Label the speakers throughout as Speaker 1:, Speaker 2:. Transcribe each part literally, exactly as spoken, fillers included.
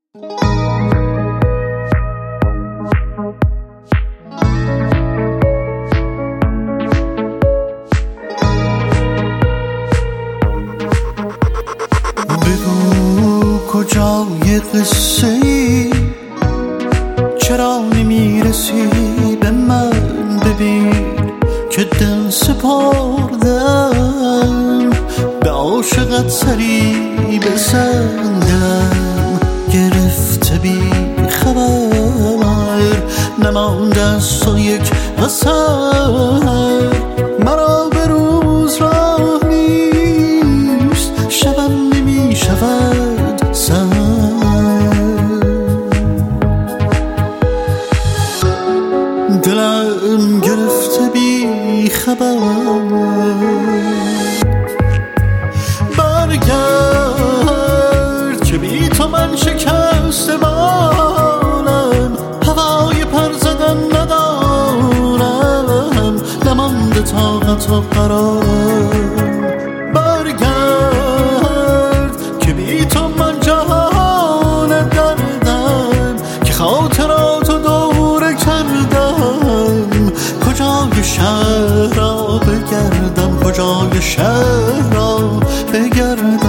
Speaker 1: بگو کجای قصه ای، چرا نمیرسی به من؟ ببین که دل سپردم به عاشقت، سری بسندم گرفته بی خبر، نمانده است و یک اثر. مرا به روز راه نیست، شبم نمی شود سر. دلم گرفته بی خبر، برگرد که بی تو من شکسته بالم، هوای پر زدن ندارم، نمانده طاقت و قرارم. برگرد که بی تو من جهان دردم، که خاطراتو دوره کردم. کجای شهر را بگردم، کجای شهر را بگردم.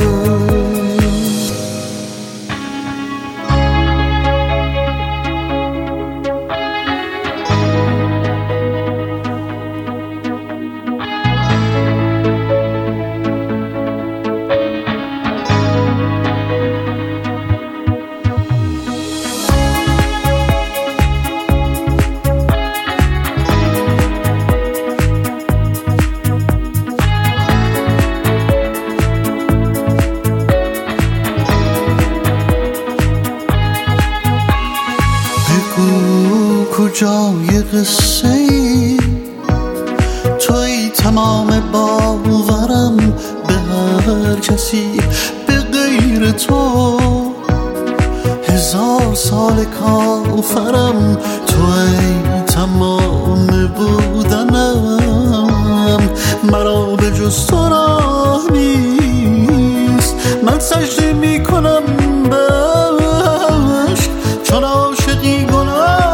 Speaker 1: کجای قصه ای، توی تمام باورم، به هر کسی به غیر تو هزار سال کافرم. توی تمام بودنم، مرا به جز تو راه نیست. من سجده می کنم به عشق، چون عاشقی گناه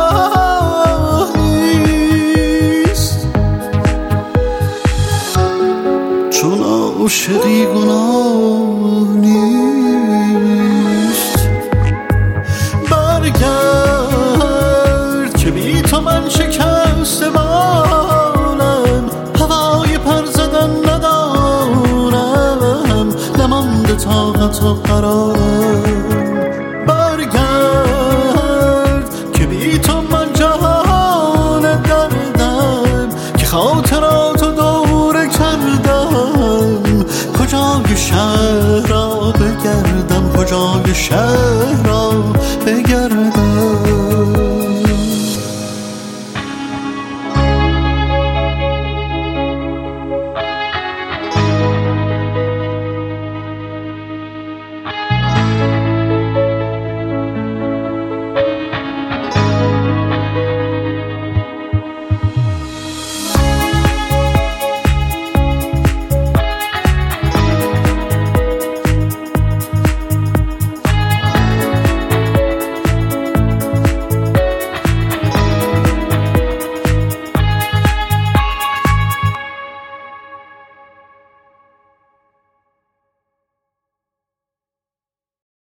Speaker 1: چون عاشقی گناه نیست. برگرد که بی تو من شکسته بالم، هوای پر زدن ندارم، نمانده طاقت و قرارم. برگرد که بی تو من جهان دردم، که خاطراتو دوره کردم. کجای شهر را بگردم، کجای شهر